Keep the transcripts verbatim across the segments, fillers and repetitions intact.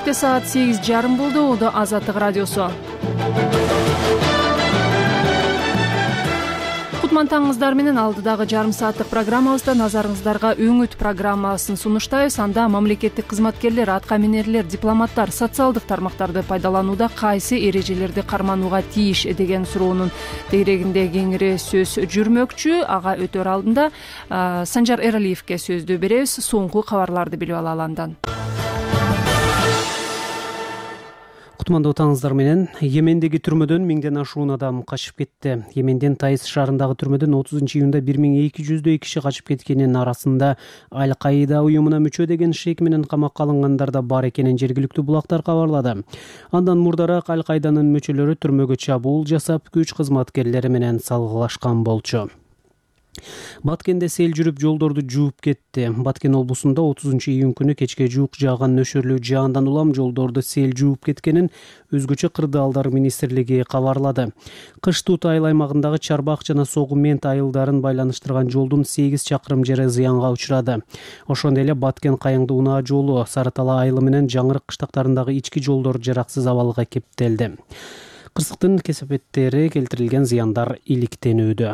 Кечеекте саат сегиз жарым болду. Оду Азаттык радиосу. Кутмантаңыздар менен алдыдагы жарым сааттык программабызда назарыңыздарга өңүт программасын сунуштайбыз. Анда мамлекеттик кызматкерлер, аткаминерлер, дипломаттар социалдык тармактарды пайдаланууда кайсы эрежелерди карманууга тийиш деген суроонун тегерегинде кеңири сөз жүрмөкчү. Ага өтөр алдында Санжар Эралиевке сөздү беребиз. Соңку кабарларды билип алалы андан. Кутмандуу таңыздар менен, Йемендеги түрмөдөн миңден ашуун адам качып кетти. Йеменден Таиз шаарындагы түрмөдөн отузунчу июнда бир миң эки жүздөй киши качып кеткенин арасында Аль-Каида уюмуна мүчө деген шек менен камакка алынгандар да бар экенин жергиликтүү булактар кабарлады. Андан мурдараак Аль-Каиданын мүчөлөрү түрмөгө чабуул жасап, күч кызматкерлери менен салгылашкан болчу. Баткенде сел жүрүп жолдорду жууп кетти. Баткен облусунда отузунчу июнь күнү кечке жуук жааган нөшөрлүү жаандан улам жолдорду сел жууп кеткенин өзгөчө кырдаалдар министрлиги кабарлады. Кыш туут айыл аймагындагы Чарбак жана Согу Мент айылдарын байланыштырган жолдун сегиз чакырым жери зыянга учурады. Ошондой эле Баткен Кайыңды унаа жолу, Сары Тала айылы менен Жаңырык кыштактарындагы ички жолдор жараксыз абалга кептелди. Кырсыктын кесепеттери келтирилген зыяндар иликтенүүдө.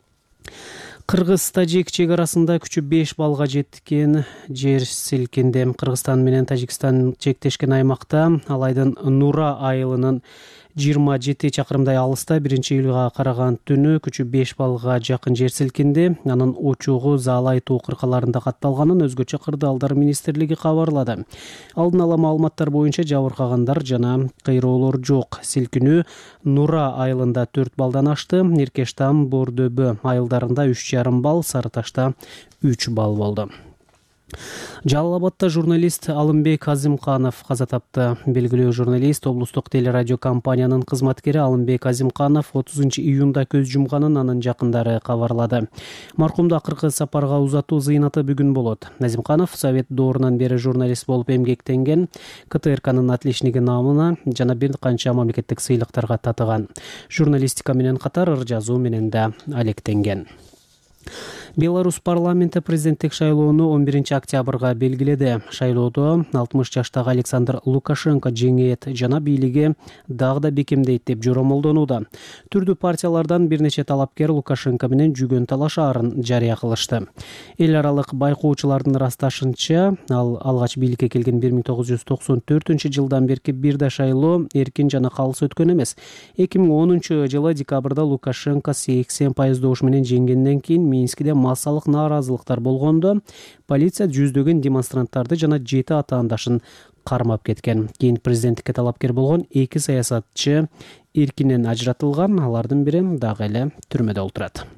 Кыргыз-Тажик чек арасында күчү беш балга жеткен жер силкинди. Кыргызстан менен Тажикстан чектешкен аймакта Алайдын Нура айылынын жыйырма жети чакырымдай алыста биринчи июлга караган түнү күчү беш балга жакын жер силкинди. Анын очогу Заалай тоо кыркаларында катталганын өзгөчө кырдаалдар министрлиги кабарлады. Алдын ала маалыматтар боюнча жабыркагандар жана кыйроолор жок. Силкинүү Нура айылында төрт балдан ашты. Эркештам, Бордөбө айылдарында үч жарым бал, Сары Ташта үч бал болду. Жалал Абадта журналист Алымбек Азимканов каза тапты. Белгилүү журналист облустук телерадио компаниянын кызматкери Алымбек Азимканов отузунчу июнда көз жумганын анын жакындары кабарлады. Маркумду акыркы сапарга узатуу зыйнаты бүгүн болот. Азимканов Совет доорунан бери журналист болуп эмгектенген, ка тэ эр канын отличниги наамына жана бир канча мамлекеттик сыйлыктарга татыган. Журналистика менен катар ыр жазуу менен да алектенген. Беларусь парламенти президенттик шайлоону он биринчи октябрга белгиледи. Шайлоодо алтымыш жаштагы Александр Лукашенко жеңет жана бийлиги дагы да бекемдейт деп жоромолдонууда. Түрдүү партиялардан бир нече талапкер Лукашенко менен жүгөн талашаарын жарыя кылышты. Эл аралык байкоочулардын ырасташынча, ал алгач бийликке келген бир миң тогуз жүз токсон төртүнчү жылдан берки бир да шайлоо эркин жана калыс өткөн эмес. эки миң онунчу жылы декабрда Лукашенко сексен пайыз добуш менен жеңгенден кийин Минскиде массалык нааразылыктар болгондо полиция жүздөгөн демонстранттарды жана жети атаандашын кармап кеткен. Кийин президенттикке талапкер болгон эки саясатчы эркинен ажыратылган, алардын бири дагы эле түрмөдө отурат.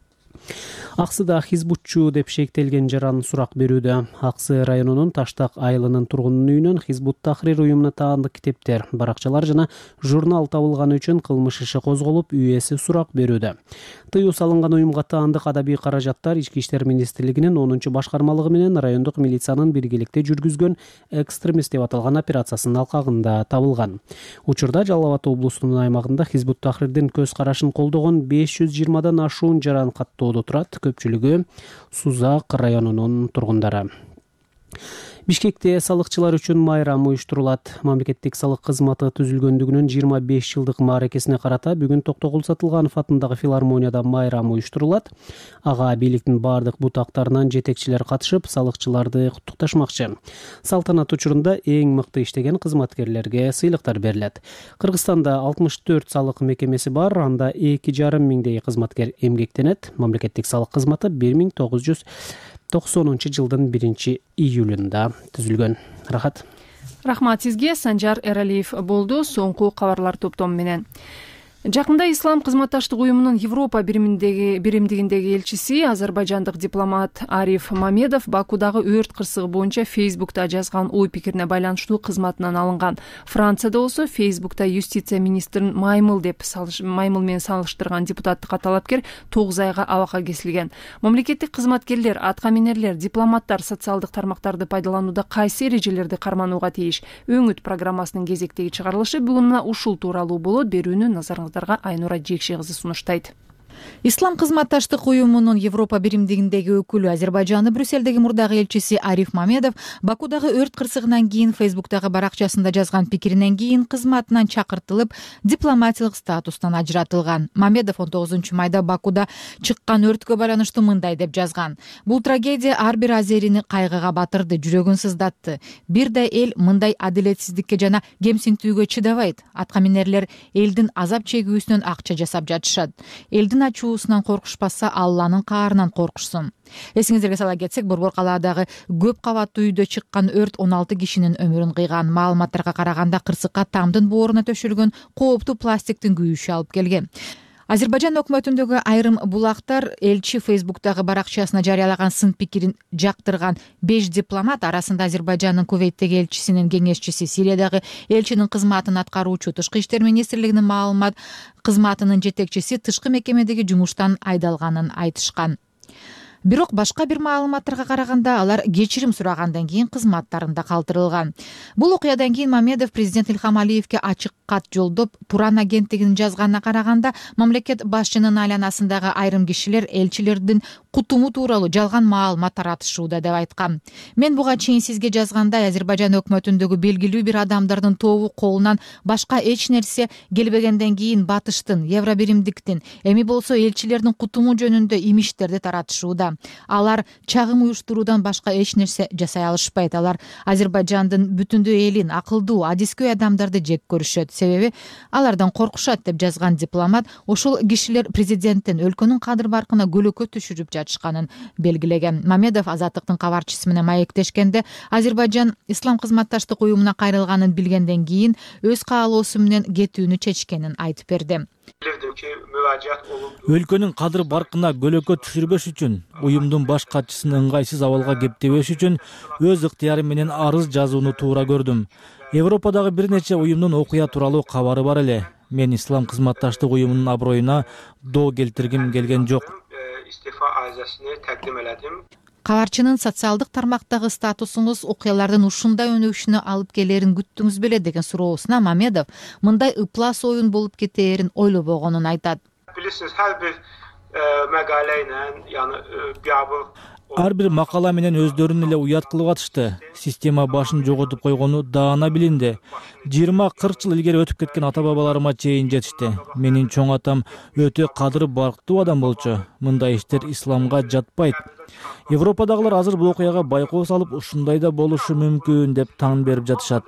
Аксыда хизбутчу деп шектелген жаран сурак берүүдө. Аксы районунун Таштак айылынын тургунунун үйүнөн Хизбут Тахрир уюмуна таандык китептер, баракчалар жана журнал табылганы үчүн кылмыш иши козголуп, үйэси сурак берүүдө. Тыюу салынган уюмга таандык адабий каражаттар Ички иштер министрлигинин онунчу башкармалыгы менен райондук милициянын биргеликте жүргүзгөн экстремист деп аталган операциясынын алкагында табылган. Учурда Жалал Абад облусунун аймагында Хизбут Тахрирдин көз карашын колдогон беш жүз жыйырмадан ашуун жаран каттоодо турат. Көпчүлүгү Сузак районунун тургундары. Бишкекте салыкчылар үчүн майрам уюштурулат. Мамлекеттик салык кызматы түзүлгөндүгүнүн жыйырма беш жылдык мааракесине карата бүгүн Токтогул Сатылганов атындагы филармонияда майрам уюштурулат. Ага бийликтин бардык бутактарынан жетекчилер катышып, салыкчыларды куттукташмакчы. Салтанат учурунда эң мыкты иштеген кызматкерлерге сыйлыктар берилет. Кыргызстанда алтымыш төрт салык мекемеси бар, анда эки жарым миңдей кызматкер эмгектенет. Мамлекеттик салык кызматы бир миң тогуз жүз токсонунчу жылдын биринчи июлунда түзүлгөн. Рахат. Рахмат сизге. Санжар Эралиев болду соңку кабарлар топтому менен. Жакында Ислам кызматташтык уюмунун Европа биримдигиндеги элчиси азербайжандык дипломат Ариф Мамедов Бакудагы өрт кырсыгы боюнча Фейсбукта жазган ой пикирине байланыштуу кызматынан алынган. Францияда болсо Фейсбукта юстиция министрин маймыл деп маймыл менен салыштырган депутаттыкка талапкер тогуз айга абакка кесилген. Мамлекеттик кызматкерлер, аткаминерлер, дипломаттар социалдык тармактарды пайдаланууда кайсы эрежелерди карманууга тийиш? Өңүт программасынын кезектеги чыгарылышы бүгүн мына ушул тууралуу болот. Берүүнү назарыңыздарга Айнура Жекши кызы сунуштайт. Ислам кызматташтык уюмунун Европа биримдигиндеги өкүлү, Азербайжандын Брюссельдеги мурдагы элчиси Ариф Мамедов Бакудагы өрт кырсыгынан кийин Фейсбуктагы баракчасында жазган пикиринен кийин кызматынан чакыртылып, дипломатиялык статустан ажыратылган. Мамедов он тогузунчу майда Бакуда чыккан өрткө байланыштуу мындай деп жазган: "Бул трагедия ар бир азерини кайгыга батырды, жүрөгүн сыздатты. Бир да эл мындай адилетсиздикке жана кемсинтүүгө чыдабайт. Аткаминерлер элдин азап чегүүсүнөн акча жасап жатышат. Элдин ачуусунан коркушпаса, Алланын каарынан коркушсун." Эсиңиздерге сала кетсек, Борбор калаадагы көп кабаттуу үйдө чыккан өрт он алты кишинин өмүрүн кыйган. Маалыматтарга караганда кырсыкка тамдын бооруна төшөлгөн кооптуу пластиктин күйүшү алып келген. Азербайжан өкмөтүндөгү айрым булактар элчи Фейсбуктагы баракчасына жарыялаган сын пикирин жактырган беш дипломат, арасында Азербайжандын Кувейттеги элчисинин кеңешчиси, Сириядагы элчинин кызматын аткаруучу, Тышкы иштер министрлигинин маалымат кызматынын жетекчиси тышкы мекемедеги жумуштан айдалганын айтышкан. Бирок башка бир маалыматтарга караганда алар кечирим сурагандан кийин кызматтарында калтырылган. Бул окуядан кийин Мамедов президент Илхам Алиевке ачык кат жолдоп, Туран агенттигинин жазганына караганда, мамлекет башчынын айланасындагы айрым кишилер элчилердин кутуму тууралуу жалган маалымат таратышууда деп айткан. "Мен буга чейин сизге жазгандай, Азербайжан өкмөтүндөгү белгилүү бир адамдардын тобу колунан башка эч нерсе келбегенден кийин батыштын, евробиримдиктин, эми болсо элчилердин кутуму жөнүндө имиштерди таратышууда. Алар чагым уюштуруудан башка эч нерсе жасай алышпайт. Алар Азербайжандын бүтүндөй элин, акылдуу, адискөй адамдарды жек көрүшөт. Себеби алардан коркушат" деп жазган дипломат ошол кишилер президенттин өлкөнүн кадыр баркына көлөкө түшүрүп жатышканын белгилеген. Мамедов Азаттыктын кабарчысы менен маектешкенде, Азербайжан Ислам кызматташтык уюмуна кайрылганын билгенден кийин өз каалоосу менен кетүүнү чечкенин айтып берди. Өлкөнүн кадыр баркына көлөкө түшүрбөш үчүн, уюмдун баш катчысын ыңгайсыз абалга кептебеш үчүн өз ыктыярым менен арыз жазууну туура көрдүм. Европадагы бир нече уюмдун окуя тууралуу кабары бар эле. Мен Ислам кызматташтык уюмунун аброюна доо келтиргим келген жок. Кабарчынын социалдык тармактагы статусуңуз окуялардын ушундай өнүгүшүнө алып келерин күттүңүз беле деген суроосуна Мамедов мындай ыплас оюн болуп кетээрин ойлобогонун айтат. Билесиз, ар бир макаланын, яны бябыл Ар бир макала менен өздөрүн эле уят кылып атышты. Система башын жоготуп койгону даана билинди. жыйырма кырк жыл илгери өтүп кеткен ата-бабаларыма чейин жетишти. Менин чоң атам өтө кадыр барктуу адам болчу. Мындай иштер исламга жатпайт. Европадагылар азыр бул окуяга байкоо салып, ушундай да болушу мүмкүн деп таң берип жатышат.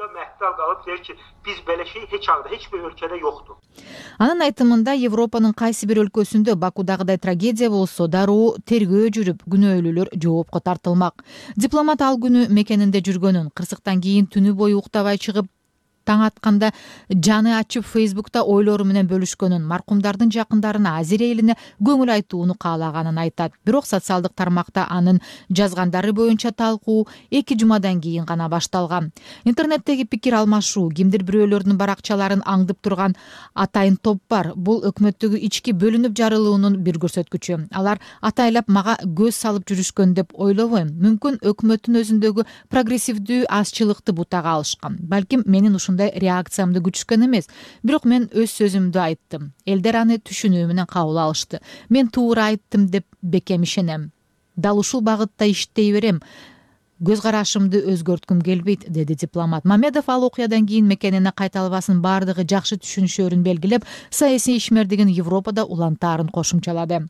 Биз беле şey hiç anda hiçbir ülkede yoktu. Анын айтымында Европанын кайсы бир өлкөсүндө Бакудагыдай трагедия болсо дароо тергөө жүрүп, күнөөлүүлөр жоопко тартылмак. Дипломат ал күнү мекенинде жүргөнүн, кырсыктан кийин түнү бою уктабай чыгып, таң атканда жаны ачып Фейсбукта ойлору менен бөлүшкөнүн, маркумдардын жакындарына, азир элине көңүл айтууну каалаганын айтат. Бирок социалдык тармакта анын жазгандары боюнча талкуу эки жумадан кийин гана башталган. Интернеттеги пикир алмашуу, кимдир бирөөлөрдүн баракчаларын аңдып турган атайын топ бар. Бул өкмөттөгү ички бөлүнүп жарылуунун бир көрсөткүчү. Алар атайлап мага көз салып жүрүшкөн деп ойлобойм. Мүмкүн өкмөттүн өзүндөгү прогрессивдүү азчылыкты бутага алышкан. Балким менин реакциямды күчүшкөн эмес, бирок мен өз сөзүмдү айттым. Элдер аны түшүнүү менен кабыл алышты. Мен туура айттым деп бекем ишенем. Дал ушул багытта иштей берем. Көз карашымды өзгөрткүм келбейт, деди дипломат. Мамедов ал окуядан кийин мекенине кайта албасын бардыгы жакшы түшүнүшөрүн белгилеп, саясий ишмердигин Европада улантаарын кошумчалады.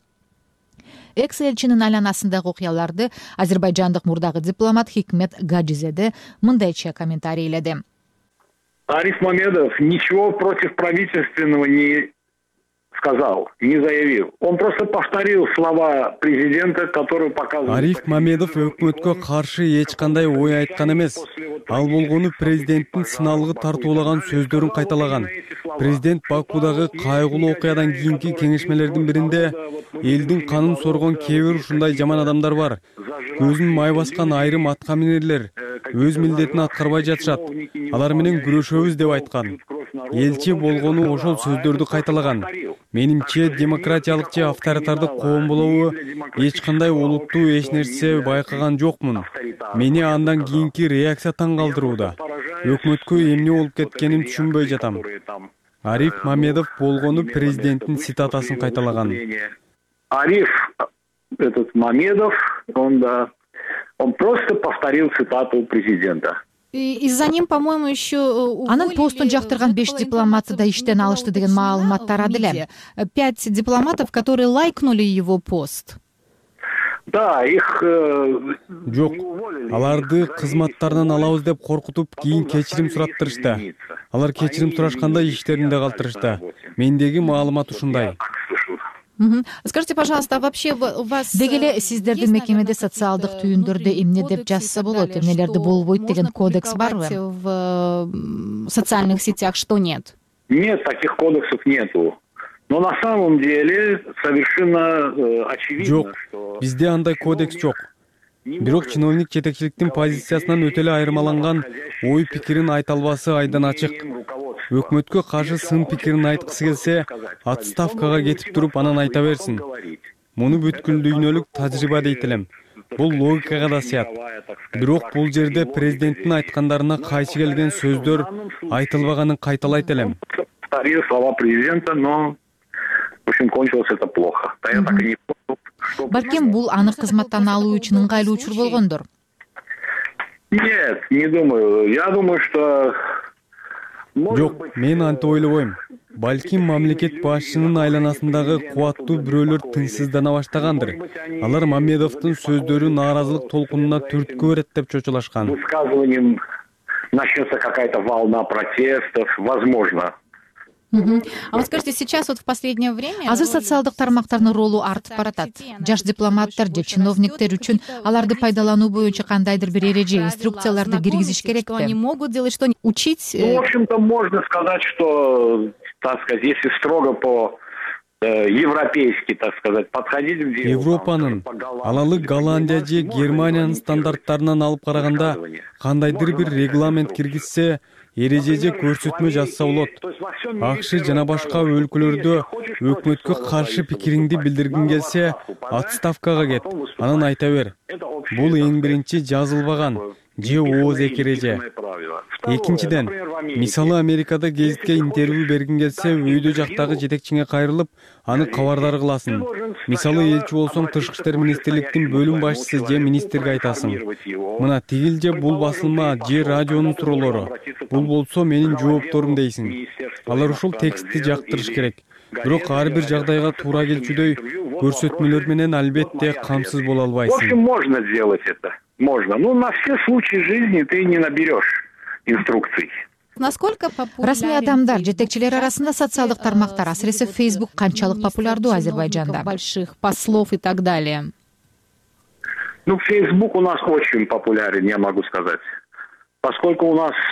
Экс-элчинин айланасындагы окуяларды азербайжандык мурдагы дипломат Хикмет Гаджизеде мындайча комментарийледи. Ариф Мамедов ничего против правительственного не сказал, не заявил. Он просто повторил слова президента, который показывает... Ариф Мамедов өкмөткө каршы эч кандай ой айткан эмес. Ал болгону президенттин сыналгы тартуулаган сөздөрүн кайталаган. Президент Бакудагы кайгылуу окуядан кийинки кеңешмелердин биринде элдин канын соргон кээ бир ушундай жаман адамдар бар. Көзүн май баскан айрым аткаминерлер өз милдетин аткарбай жатышат. Алар менен күрөшөбүз деп айткан. Элчи болгону ошол сөздөрдү кайталаган. Менимче демократиялык же авторитардык коом болобу эч кандай олуттуу эч нерсе байкаган жокмун. Мени андан кийинки реакция таң калтырууда. Өкмөткө эмне болуп кеткенин түшүнбөй жатам. Ариф Мамедов болгону президенттин цитатасын кайталаган. Ариф, этот Мамедов, он, да, он просто повторил цитату президента. Из-за ним, по-моему, еще анын постун жактырган беш дипломат да иштен алышты деген маалыматтар деле. Пять дипломатов, которые лайкнули его пост. Да, их... Жок, аларды кызматтарынан алабыз деп коркутуп, кийин кечирим сураттырышты. Алар кечирим сурашканда иштеринде калтырышты. Мендеги маалымат ушундай. Скажите, пожалуйста, а вообще у вас... Дегеле сиздердин мекемеде социалдык түйүндөрдө эмне деп жазса болот, эмнелерди болбойт деген кодекс барбы? В социальных сетях что нет? Нет, таких кодексов нету. Но на самом деле совершенно э, очевидно, жок, что... бизде андай кодекс жок. Бирок чиновник жетекчиликтин позициясынан өтө эле айырмаланган ой пикирин айта албасы айдан ачык. Өкмөткө каршы сын пикирин айткысы келсе, отставкага кетип туруп анан айта берсин. Муну бүткүл дүйнөлүк тажрыйба дейт элем. Бул логикага да сыят. Бирок бул жерде президенттин айткандарына кайшы келген сөздөр айтылбаганын кайталайт элем. Повторил слова президента, но в общем кончилось это плохо. Да я так и не понял. Балким бул анык кызматтан алуу үчүн ыңгайлуу учур болгондур. Нет, не думаю. Я думаю, что... Жок, мен антип ойлобойм. Балким мамлекет башчынын айланасындагы кубаттуу бирөөлөр тынчсыздана баштагандыр. Алар Мамедовдун сөздөрү нааразылык толкунуна түрткү берет деп чочулашкан. Высказыванием начнется какая-то волна протестов, возможно. Угу. А вот скажите, сейчас вот в последнее время... Азыр социалдык тармактардын ролу артып баратат. Жаш дипломаттар же чиновниктер үчүн аларды пайдалануу боюнча кандайдыр бир эреже, инструкцияларды киргизиш керекпи? Они могут делать что-нибудь, учить? Ну, в общем-то, можно сказать, что, так сказать, если строго по э, европейски, так сказать, подходить к делу... Европанын, алалы Голландия же Германиянын стандарттарынан алып караганда кандайдыр бир регламент киргизсе, эрежеже көрсөтмө жазса болот. АКШ жана башка өлкөлөрдө өкмөткө каршы пикириңди билдиргиң келсе, отставкага кет, анан айта бер. Бул эң биринчи жазылбаган же ооз эреже. Экинчиден, мисалы Америкада гезитке интервью бергиң келсе, өйдө жактагы жетекчиңе кайрылып, аны кабардар кыласың. Мисалы элчи болсоң, тышкы иштер министрликтин бөлүм башчысы же министрге айтасың. Мына тигил же бул басылма же радионун суроолору. Бул болсо менин жоопторум дейсиң. Алар ушул текстти жактырыш керек. Бирок ар бир жагдайга туура келчүдөй көрсөтмөлөр менен албетте камсыз боло албайсың. В общем, можно сделать это. Можно. Но на все случаи жизни ты не наберешь инструкций. Насколько популярен... Расмий адамдар, жетекчилер арасында социалдык тармактар, асыресе Facebook канчалык популярдуу Азербайджанда? Больших послов и так далее. Ну, Facebook у нас очень популярен, я могу сказать. Поскольку у нас...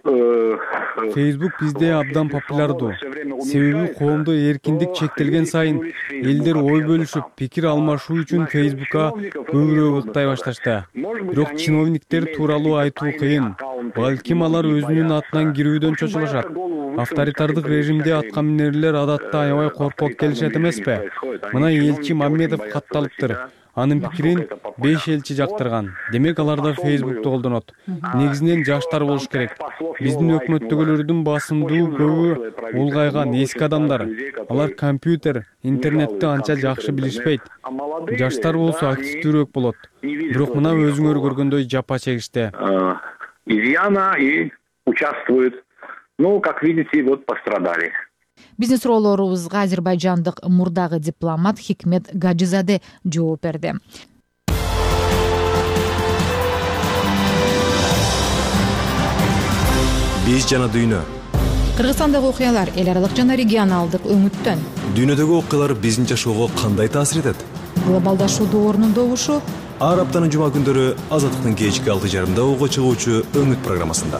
Facebook бизде абдан популярдуу. Себеби коомдо эркиндик чектелген сайын элдер ой бөлүшүп, пикир алмашуу үчүн Facebook'ка көбүрөөк ыктай башташты. Бирок чиновниктер тууралуу айтуу кыйын. Балким алар өзүнүн атынан кирүүдөн чочулашат. Авторитардык режимде аткан минерлер адатта аябай коркок келишет эмеспи? Мына элчи Мамедов катталыптыр. Анын пикирин беш элчи жактырган. Демек аларда Facebook'ты колдонот. Негизинен жаштар болуш керек. Биздин өкмөттөгүлөрдүн басымдуу көбү улгайган эски адамдар. Алар компьютер, интернетти анча жакшы билишпейт. Жаштар болсо активдүүрөөк болот. Бирок мына өзүңөр көргөндөй жапа чегиште. Изъяна и участвуют. Ну, как видите, вот пострадали. Биздин суроолорубузга азербайжандык мурдагы дипломат Хикмет Гаджизаде жооп берди. Биз жана дүйнө. Кыргызстандагы окуялар эл аралык жана регионалдык өңүттөн. Дүйнөдөгү окуялар биздин жашоого кандай таасир этет? Глобалдашуу доорунун добушу. Ар аптанын жума күндөрү Азаттыктын кечки алты жарымда ого чыгуучу Өңүт программасында.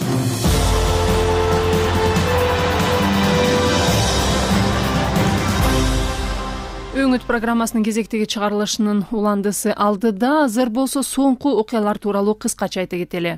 Өңүт программасынын кезектеги чыгарылышынын уландысы алдыда, азыр болсо соңку окуялар тууралуу кыскача айта кетели.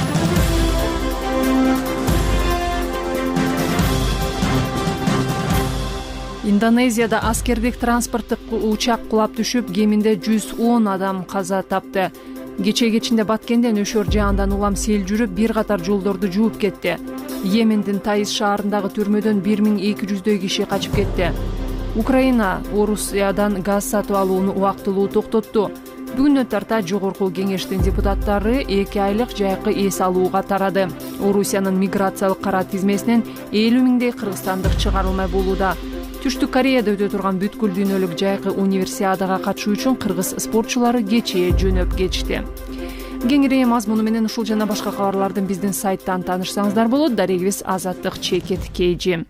Индонезияда аскердик транспорттук учак кулап түшүп, кеминде жүз он адам каза тапты. Кече кечинде Баткенден өшөр жаандан улам сел жүрүп, бир катар жолдорду жууп кетти. Йемендин Таиз шаарындагы түрмөдөн бир миң эки жүздөй киши качып кетти. Украина Орусиядан газ сатып алууну убактылуу токтотту. Бүгүнө тарта жогорку кеңештин депутаттары эки айлык жайкы эс алууга тарады. Орусиянын миграциялык кара тизмесинен элүү миңдей кыргызстандык чыгарылмай болууда. Түштүк Кореяда өтө турган бүткүл дүйнөлүк жайкы универсиадага катышуу үчүн кыргыз спортчулары кечээ жөнөп кетишти. Кеңири мазмуну менен ушул жана башка кабарлардын биздин сайттан таанышсаңыздар болот. Дарегибиз Азаттык Чекет Кейжи.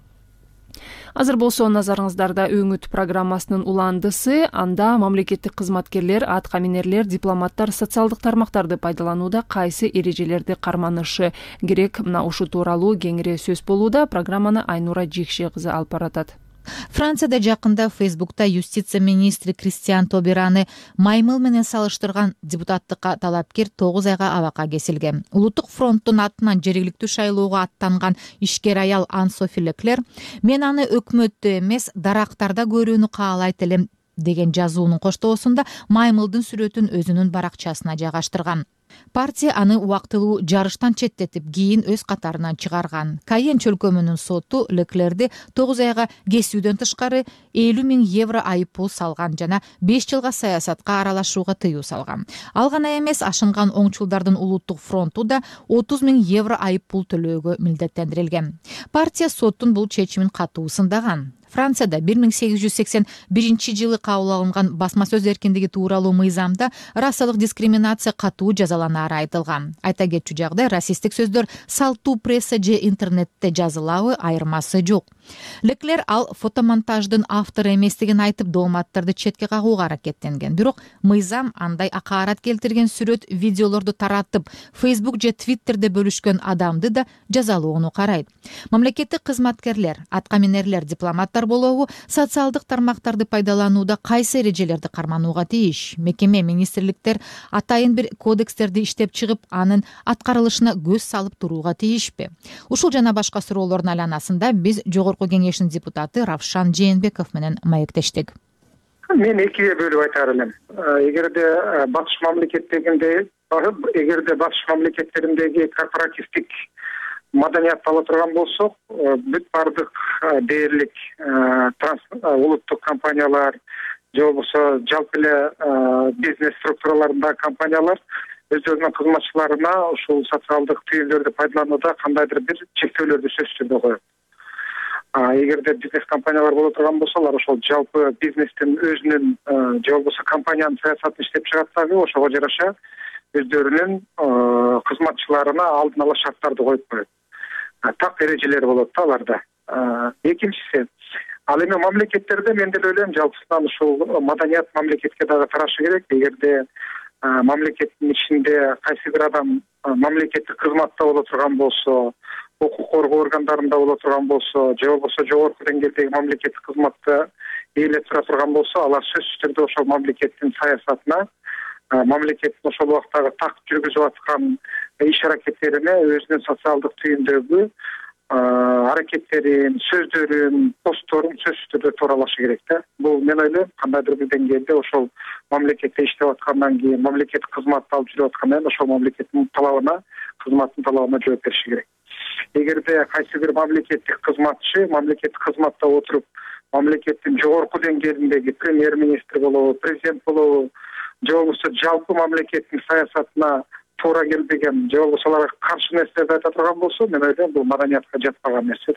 Азыр болсо назарыңыздарда Өңүт программасынын уландысы. Анда мамлекеттик кызматкерлер, аткаминерлер, дипломаттар социалдык тармактарды пайдаланууда кайсы эрежелерди карманышы керек, мына ушу тууралуу кеңири сөз болууда. Программаны Айнура Жекше кызы алып баратат. Францияда жакында Фейсбукта юстиция министри Кристиан Тобераны маймыл менен салыштырган депутаттыкка талапкер тогуз айга абакка кесилген. Улуттук фронттун атынан жергиликтүү шайлоого аттанган ишкер аял Ан Софи Леклер мен аны өкмөттө эмес, дарактарда көрүүнү каалайт элем деген жазуунун коштоосунда маймылдын сүрөтүн өзүнүн баракчасына жайгаштырган. Партия аны убактылуу жарыштан четтетип, кийин өз катарынан чыгарган. Кайен чөлкөмүнүн соту Леклерди тогуз айга кесүүдөн тышкары элүү миң евро айып пул салган жана беш жылга саясатка аралашууга тыюу салган. Ал гана эмес, ашынган оңчулдардын улуттук фронту да отуз миң евро айып пул төлөөгө милдеттендирилген. Партия соттун бул чечимин катуу сындаган. Францияда бир миң сегиз жүз сексен биринчи жылы кабыл алынган басма сөз эркиндиги тууралуу мыйзамда расалык дискриминация катуу жазаланары айтылган. Айта кетчү жагдай, расисттик сөздөр салттуу пресса же интернетте жазылабы, айырмасы жок. Леклер ал фотомонтаждын автору эместигин айтып, дооматтарды четке кагууга аракеттенген. Бирок мыйзам андай акаарат келтирген сүрөт, видеолорду таратып, Facebook же Twitterде бөлүшкөн адамды да жазалоону карайт. Мамлекеттик кызматкерлер, аткаминерлер, дипломаттар болобу социалдык тармактарды пайдаланууда кайсы эрежелерди карманууга тийиш? Мекеме, министрликтер атайын бир кодекстерди иштеп чыгып, анын аткарылышына көз салып турууга тийишпи? Ушул жана башка суроолордун айланасында биз жогорку кеңештин депутаты Равшан Жээнбеков менен маектештик. Мен экиге бөлүп айтар элем. Эгерде батыш мамлекеттеринде, эгерде батыш мамлекеттериндеги корпоративдик маданият ала турган болсок, бүт бардык дээрлик улуттук компаниялар же болбосо жалпы эле бизнес структураларындагы компаниялар өздөрүнүн кызматчыларына ушул социалдык түйүндөрдү пайдаланууда кандайдыр бир чектөөлөрдү сөзсүз түрдө коет. Эгерде бизнес компаниялар боло турган болсо, алар ошол жалпы бизнестин өзүнүн же болбосо компаниянын саясатын иштеп чыгат дагы, ошого жараша өздөрүнүн кызматчыларына алдын ала шарттарды коюп коет. Так эрежелер болот да аларда. Экинчиси, ал эми мамлекеттерде мен деле ойлойм, жалпысынан ушул маданият мамлекетке дагы тарашы керек. Эгерде мамлекеттин ичинде кайсы бир адам мамлекеттик кызматта боло турган болсо, укук коргоо органдарында боло турган болсо, же болбосо жогорку деңгээлдеги мамлекеттик кызматты ээлеп тура турган болсо, алар сөзсүз түрдө ошол мамлекеттин саясатына, мамлекеттин ошол убактагы так жүргүзүп аткан иш аракеттерине, өзүнүн социалдык түйүндөгү аракеттерин, сөздөрүн, постторун сөзсүз түрдө тууралашы керек да. Бул мен ойлойм, кандайдыр бир деңгээлде ошол мамлекетте иштеп аткандан кийин, мамлекеттик кызматты алып жүрүп аткандан кийин ошол мамлекеттин талабына, кызматтын талабына жооп бериши керек. Эгерде кайсы бир мамлекеттик кызматчы мамлекеттик кызматта отуруп, мамлекеттин жогорку деңгээлиндеги премьер-министр болобу, президент болобу, же болбосо жалпы мамлекеттин саясатына туура келбеген, же болбосо аларга каршы нерселерди айта турган болсо, мен ойлойм, бул маданиятка жатпаган нерсе.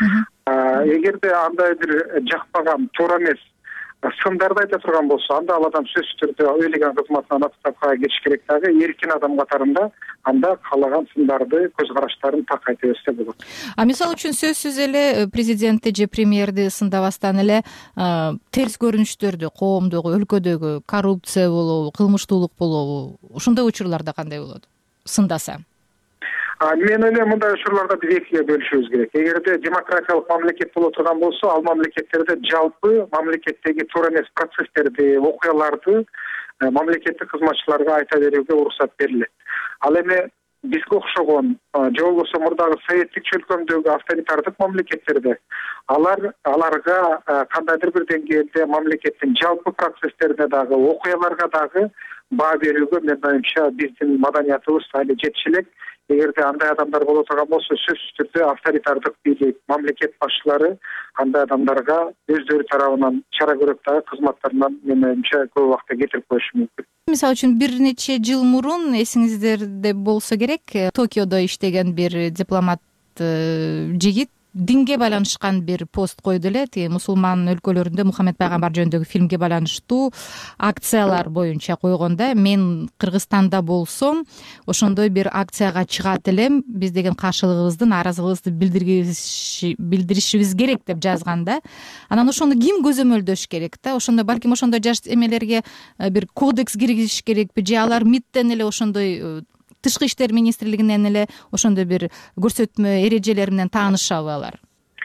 Эгерде андай бир жакпаган, туура эмес сындарды айта турган болсо, анда ал адам сөзсүз түрдө ыйлыган кызматынан аттап кетиш керек дагы, эркин адам катарында, анда каалаган сындарды, көз караштарын так айта берсе болот. А мисалы үчүн сөзсүз эле президентти же премьерди сындабастан эле терс көрүнүштөрдү, коомдогу, өлкөдөгү коррупция болобу, кылмыштуулук болобу, ушундай учурларда кандай болот сындаса? Мен ойлойм, мындай учурларда биз экиге бөлүшүбүз керек. Эгерде демократиялык мамлекет боло турган болсо, ал мамлекеттерде жалпы мамлекеттеги туура эмес процесстерди, окуяларды мамлекеттик кызматчыларга айта берүүгө уруксат берилет. Ал эми бизге окшогон, же болбосо мурдагы советтик чөлкөмдөгү авторитардык мамлекеттерде алар аларга кандайдыр бир деңгээлде мамлекеттин жалпы процесстерине дагы, окуяларга дагы баа берүүгө мен оюмча биздин маданиятыбыз али жетиши элек. эгерде андай адамдар боло турган болсо, сөзсүз түрдө авторитардык бийлик, мамлекет башчылары андай адамдарга өздөрү тарабынан чара көрүп дагы кызматтарынан менин оюмча көп убакта кетирип коюшу мүмкүн. Мисалы үчүн бир нече жыл мурун эсиңиздерде болсо керек, Токиодо иштеген бир дипломат жигит динге байланышкан бир пост койду эле. Тиги мусулман өлкөлөрүндө Мухаммед пайгамбар жөнүндөгү фильмге байланыштуу акциялар боюнча койгонда, мен Кыргызстанда болсом ошондой бир акцияга чыгат элем, биз деген каршылыгыбызды, нааразылыгыбызды билдиришибиз керек деп жазганда, анан ошону ким көзөмөлдөш керек да? Ошондо балким ошондой жаш эмелерге бир кодекс киргизиш керекпи, же алар МИДтен эле ошондой Тышкы иштер министрлигинен эле ошондой бир көрсөтмө эрежелер менен таанышабы алар?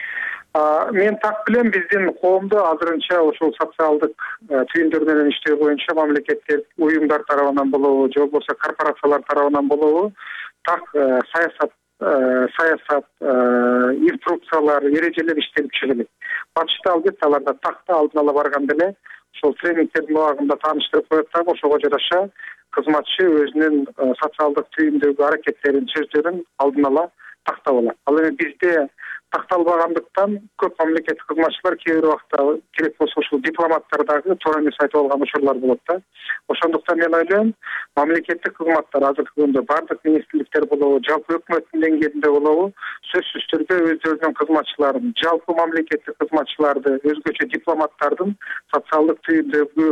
Мен так билем, биздин коомдо азырынча ошол социалдык түйүндөр менен иштөө боюнча мамлекеттик уюмдар тарабынан болобу, же болбосо корпорациялар тарабынан болобу, так саясат саясат инструкциялар, эрежелер иштелип чыгылат. Башта албетте аларда такта алдын ала барганда эле ошол тренингтердин убагында тааныштырып коет дагы, ошого жараша кызматчы өзүнүн социалдык түйүндөгү аракеттерин, сөздөрүн алдын ала тактап алат. Ал эми бизде такталбагандыктан көп мамлекеттик кызматчылар кээ бир убакта керек болсо ушул дипломаттар дагы туура эмес айтып алган учурлар болот да. Ошондуктан мен ойлойм, мамлекеттик кызматтар азыркы күндө бардык министрликтер болобу, жалпы өкмөттүн деңгээлинде болобу, сөзсүз түрдө өздөрүнүн кызматчыларын, жалпы мамлекеттик кызматчыларды, өзгөчө дипломаттардын социалдык түйүндөгү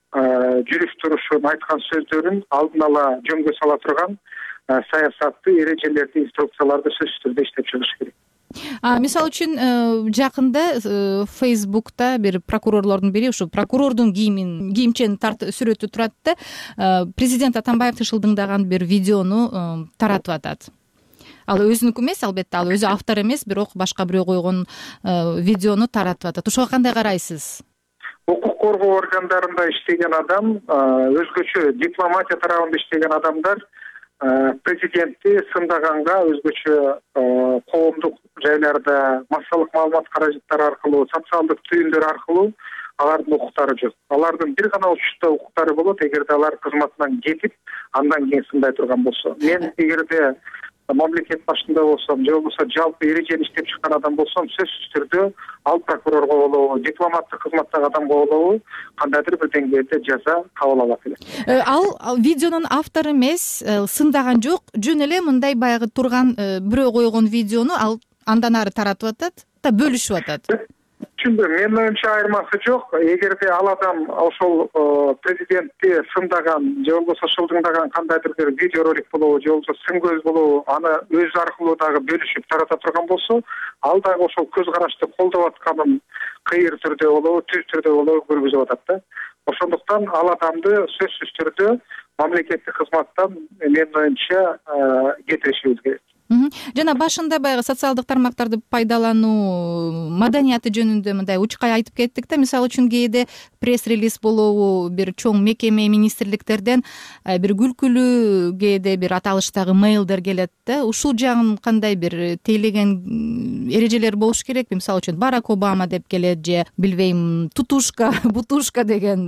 жүрүш турушун, айткан сөздөрүн алдын ала жөнгө сала турган саясатты, эрежелерди, инструкцияларды сөзсүз түрдө иштеп чыгыш керек. Мисалы үчүн жакында Facebook'та бир прокурорлордун бири ушу прокурордун кийимин, кийимченин сүрөтү турат да, президент Атамбаев тышылдыңдаган бир видеону таратып атат. Ал өзүнүкү эмес, албетте, ал өзү автор эмес, бирок башка бирөө койгон видеону таратып атат. Ошого кандай карайсыз? Укук коргоо органдарында иштеген адам, өзгөчө дипломатия тарабында иштеген адамдар президентти сындаганга өзгөчө коомдук жайларда массалык маалымат каражаттары аркылуу, социалдык түйүндөр аркылуу алардын укуктары жок. Алардын бир гана учурда укуктары болот, эгерде алар кызматынан кетип, андан кийин сындай турган болсо. Мен эгерде мамлекет башында болсом, же болбосо жалпы эрежени иштеп чыккан адам болсом, сөзсүз түрдө ал прокурорго болобу, дипломаттык кызматтагы адамга болобу кандайдыр бир деңгээлде жаза кабыл алат эле. Ал видеонун автору эмес, сындаган жок, жөн эле мындай баягы турган бирөө койгон видеону ал андан ары таратып атат, да бөлүшүп атат. Түшүндүм. Менин оюмча айырмасы жок. Эгерде ал адам ошол президентти сындаган, же болбосо шылдыңдаган кандайдыр бир видеоролик болобу, же болбосо сынгөз болобу, аны өзү аркылуу дагы бөлүшүп тарата турган болсо, ал дагы ошол көз карашты колдоп атканын кыйыр түрдө болобу, түз түрдө болобу көргөзүп атат да. Ошондуктан ал адамды сөзсүз түрдө мамлекеттик кызматтан менин оюмча кетиришибиз керек. Жана башында баягы социалдык тармактарды пайдалануу маданияты жөнүндө мындай учкай айтып кеттик да. Мисалы үчүн кээде пресс-релиз болобу, бир чоң мекеме, министрликтерден бир күлкүлүү кээде бир аталыштагы мейлдер келет да. Ушул жагын кандай бир тейлеген эрежелер болуш керекпи? Мисалы үчүн Барак Обама деп келет, же билбейм, тутушка, бутушка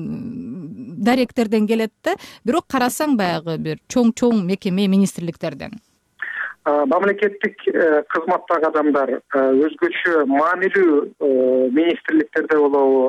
деген даректерден келет да. Бирок карасаң баягы бир чоң-чоң мекеме, министрликтерден. Мамлекеттик кызматтагы адамдар өзгөчө маанилүү министрликтерде болобу,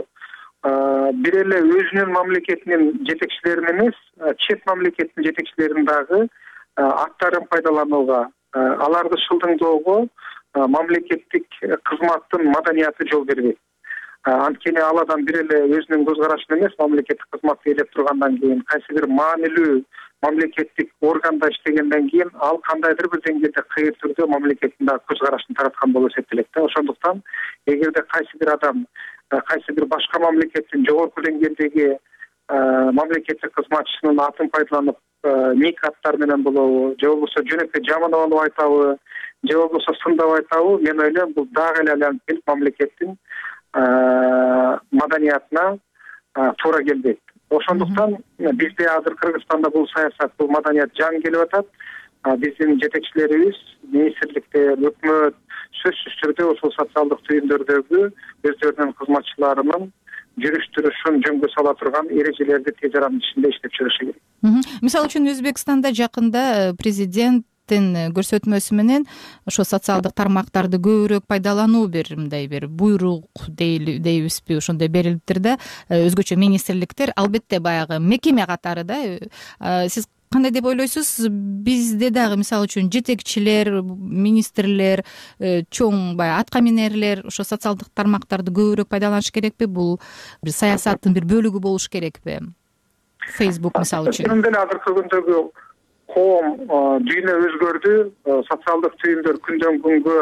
бир эле өзүнүн мамлекетинин жетекчилерин эмес, чет мамлекеттин жетекчилерин дагы аттарын пайдаланууга, аларды шылдыңдоого мамлекеттик кызматтын маданияты жол бербейт. Анткени ал адам бир эле өзүнүн көз карашын эмес, мамлекеттик кызматты ээлеп тургандан кийин, кайсы бир маанилүү мамлекеттик органда иштегенден кийин ал кандайдыр бир деңгээлде кыйыр түрдө мамлекеттин дагы көз карашын тараткан болуп эсептелет да. Ошондуктан эгерде кайсы бир адам кайсы бир башка мамлекеттин жогорку деңгээлдеги мамлекеттик кызматчысынын атын пайдаланып, ник аттар менен болобу, же болбосо жөнөкөй жаман алып айтабы, же болбосо сындап айтабы, мен ойлойм, бул дагы эле айланып келип мамлекеттин маданиятына туура келбейт. Ошондуктан бизде азыр Кыргызстанда бул саясат, бул маданият жаңы келип атат. Биздин жетекчилерибиз, министрликтер, өкмөт сөзсүз түрдө ошол социалдык түйүндөрдөгү өздөрүнүн кызматчыларынын жүрүш турушун жөнгө сала турган эрежелерди тез аранын ичинде иштеп чыгышы керек. Мисалы үчүн Өзбекстанда жакында президент президенттин көрсөтмөсү менен ошо социалдык тармактарды көбүрөөк пайдалануу бир мындай бир буйрук дейбизби ошондой берилиптир да өзгөчө министрликтер, албетте баягы мекеме катары да. Сиз кандай деп ойлойсуз? Бизде дагы мисалы үчүн жетекчилер, министрлер, чоң баягы атка минерлер ошо социалдык тармактарды көбүрөөк пайдаланыш керекпи? Бул бир саясаттын бир бөлүгү болуш керекпи? Facebook мисалы үчүн. Чын эле азыркы күндөгү коом дүйнө өзгөрдү. Социалдык түйүндөр күндөн күнгө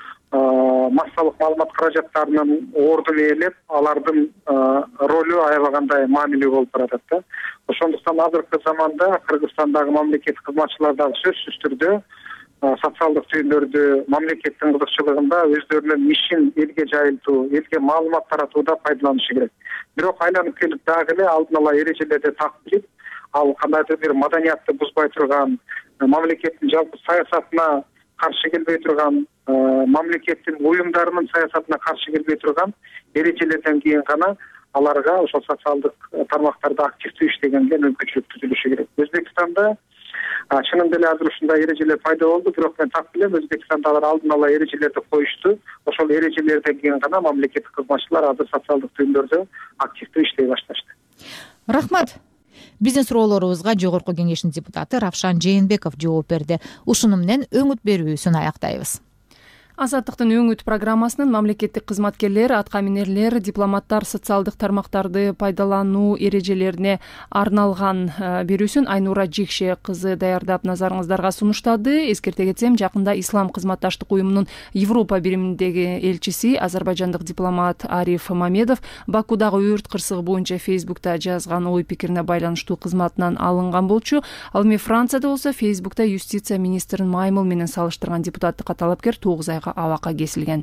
массалык маалымат каражаттарынын ордун ээлеп, алардын ролу аябагандай маанилүү болуп баратат да. Ошондуктан азыркы заманда Кыргызстандагы мамлекеттик кызматчылар дагы сөзсүз түрдө социалдык түйүндөрдү мамлекеттин кызыкчылыгында өздөрүнүн ишин элге жайылтуу, элге маалымат таратууда пайдаланышы керек. Бирок айланып келип дагы эле алдын ала эрежелерди так билип, ал кандайдыр бир маданиятты бузбай турган, мамлекеттин жалпы саясатына каршы келбей турган, мамлекеттин уюмдарынын саясатына каршы келбей турган эрежелерден кийин гана аларга ошол социалдык тармактарда активдүү иштегенге мүмкүнчүлүк түзүлүшү керек. Өзбекстанда чынында эле азыр ушундай эрежелер пайда болду, бирок мен так билем, Өзбекстанда алар алдын ала эрежелерди коюшту. Ошол эрежелерден кийин гана мамлекеттик кызматчылар азыр социалдык түйүндөрдө активдүү иштей башташты. Рахмат. Биздин суроолорубузга Жогорку Кеңештин депутаты Равшан Жээнбеков жооп берди. Ушуну менен өңүт берүүсүн аяктайбыз. Азаттыктын өңүт программасынын мамлекеттик кызматкерлер, атка минерлер, дипломаттар социалдык тармактарды пайдалануу эрежелерине арналган берүүсүн Айнура Жекше кызы даярдап назарыңыздарга сунуштады. Эскерте кетсем, жакында Ислам кызматташтык уюмунун Европа бириминдеги элчиси азербайжандык дипломат Ариф Мамедов Бакудагы өрт кырсыгы боюнча Фейсбукта жазган ой пикирине байланыштуу кызматынан алынган болчу. Ал эми Францияда болсо Фейсбукта юстиция министрин Маймыл менен салыштырган депутаттыкка талапкер тогуз айга абакка кесилген.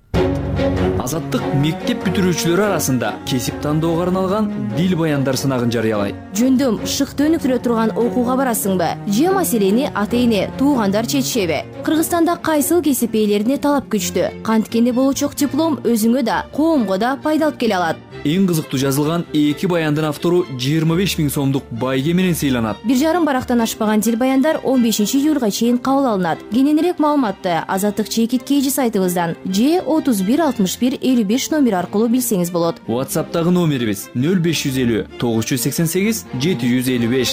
Азаттык мектеп бүтүрүүчүлөрү арасында кесип тандоого арналган дил баяндар сынагын жарыялайт. Жөндөм шыкты өнүктүрө турган окууга барасыңбы? Же маселени ата-эне, туугандар чечишеби? Кыргызстанда кайсыл кесип ээлерине талап күчтүү. Канткенде болочок диплом өзүңө да, коомго да пайда алып келе алат. Эң кызыктуу жазылган эки баяндын автору жыйырма беш миң сомдук байге менен сыйланат. Бир жарым барактан ашпаган дил баяндар он бешинчи июлга чейин кабыл алынат. Кененирээк маалыматты Азаттык чекит кейжи сайтыбыздан же отуз бир алтымыш бир элүү беш номер аркылуу билсеңиз болот. WhatsApp'тагы номерибиз нөл беш жүз элүү тогуз жүз сексен сегиз жети жүз элүү беш.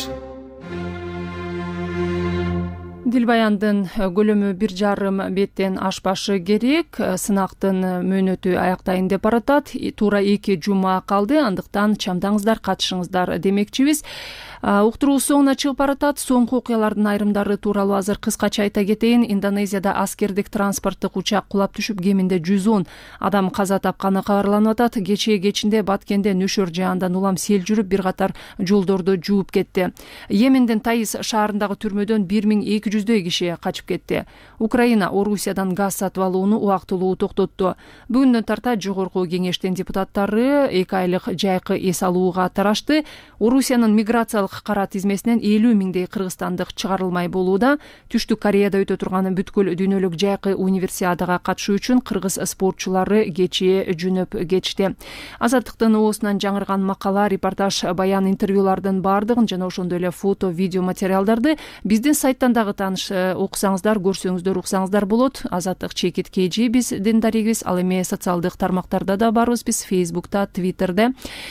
Дил баяндын көлөмү бир жарым беттен ашпашы керек. Сынактын мөөнөтү аяктайын деп баратат. Туура эки жума калды. Андыктан чамдаңыздар, катышыңыздар демекчибиз. Уктуруу соңуна чыгып баратат. Соңку окуялардын айрымдары тууралуу азыр кыскача айта кетейин. Индонезияда аскердик транспорттук учак кулап түшүп, кеминде жүз он адам каза тапканы кабарланып атат. Кечээ кечинде Баткенде нөшөр жаандан улам сел жүрүп, бир катар жолдорду жууп кетти. Йемендин Таиз шаарындагы түрмөдөн бир миң эки жүздөй киши качып кетти. Украина Орусиядан газ сатып алууну убактылуу токтотту. Бүгүндөн тарта Жогорку Кеңештин депутаттары эки айлык жайкы эс алууга тарашты. Орусиянын миграциялык кара тизмесинен элүү миңдей кыргызстандык чыгарылмай болууда. Түштүк Кореяда өтө турган бүткүл дүйнөлүк жайкы универсиадага катышуу үчүн кыргыз спортчулары кечээ жөнөп кетишти. Азаттыктын оосунан жаңырган макала, репортаж, баян, интервьюлардын бардыгын жана ошондой эле фото, видео материалдарды биздин сайттан дагы тааныш окусаңыздар, көрсөңүздөр, уксаңыздар болот. Азаттык чекит кейжи биздин дарегибиз. Ал эми социалдык тармактарда да барбыз биз, Фейсбукта, Твиттерде.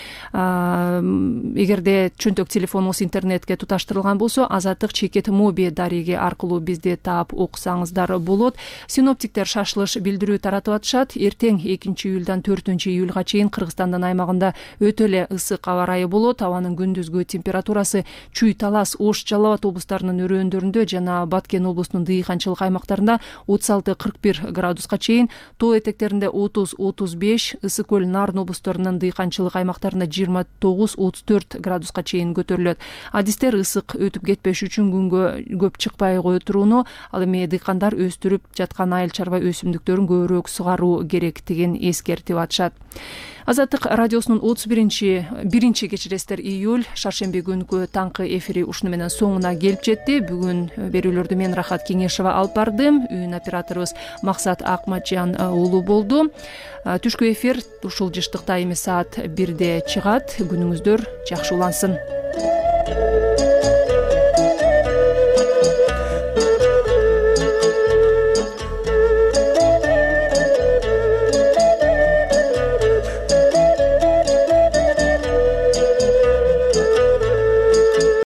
Эгерде чөнтөк телефонуңуз интернетке туташтырылган болсо, Азаттык чекит моби дареги аркылуу бизди таап окусаңыздар болот. Синоптиктер шашылыш билдирүү таратып атышат. Эртең экинчи июлдан төртүнчү июлга чейин Кыргызстандын аймагында өтө эле ысык аба ырайы болот. Абанын күндүзгү температурасы Чүй, Талас, Ош, Жалал Абад облустарынын өрөөндөрүндө жана Баткен облусунун дыйканчылык аймактарында отуз алты кырк бир градуска чейин, тоо этектеринде отуз отуз беш, Ысык көл, Нарын облустарынын дыйканчылык аймактарында жыйырма тогуз отуз төрт градуска чейин көтөрүлөт. Адистер ысык өтүп кетпеш үчүн күнгө көп чыкпай кое турууну, ал эми дыйкандар өстүрүп жаткан айыл чарба өсүмдүктөрүн көбүрөөк сугаруу керектигин эскертип атышат. Азаттык радиосунун отуз биринчи биринчи кечиресиздер июль шаршемби күнкү таңкы эфири ушуну менен соңуна келип жетти. Бүгүн берүүлөрдү мен Рахат Кеңешова алып бардым. Үйүн операторубуз Максат Акматжан уулу болду. Түшкү эфир ушул жыштыкта эми саат бирде чыгат. Күнүңүздөр жакшы улансын.